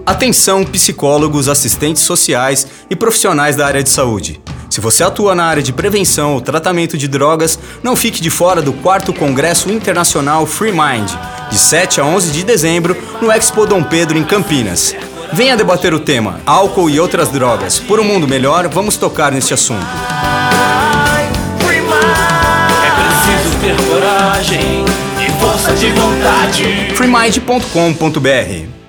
Atenção, psicólogos, assistentes sociais e profissionais da área de saúde. Se você atua na área de prevenção ou tratamento de drogas, não fique de fora do 4º Congresso Internacional Free Mind, de 7 a 11 de dezembro, no Expo Dom Pedro, em Campinas. Venha debater o tema álcool e outras drogas. Por um mundo melhor, vamos tocar neste assunto. É preciso ter coragem e força de vontade. freemind.com.br